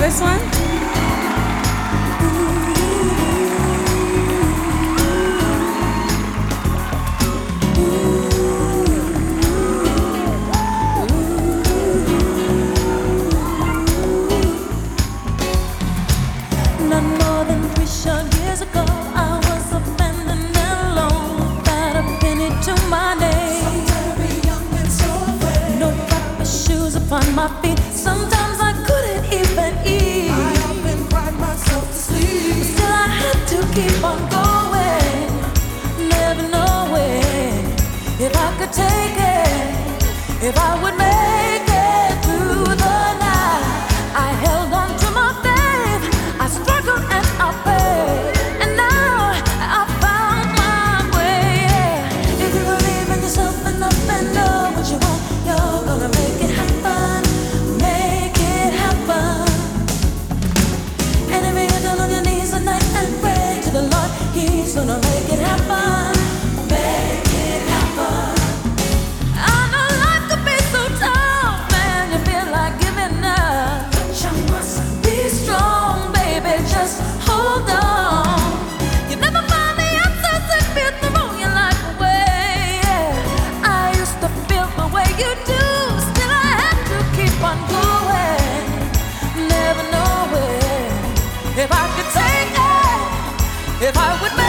this one? Not more than 3 short years ago, I was abandoned and alone, without a penny to my name. So very young and so afraid. No proper shoes upon my feet. Sometimes I couldn't even eat. I often cried myself to sleep, but still I had to keep on going, never knowing if I could take it, if I would make it through the night. I held on to my faith, I struggled and I prayed, and now I found my way. If you believe in yourself enough and know what you want, you're gonna make it happen, make it happen. And if you get down on your knees at night and pray to the Lord, He's gonna make it happen, make it happen. I know life could be so tough and you feel like giving up, but you must be strong, baby, just hold on. You never find the answers if you throw your life away. I used to feel the way you do, still I had to keep on going, never knowing if I could take it, if I would make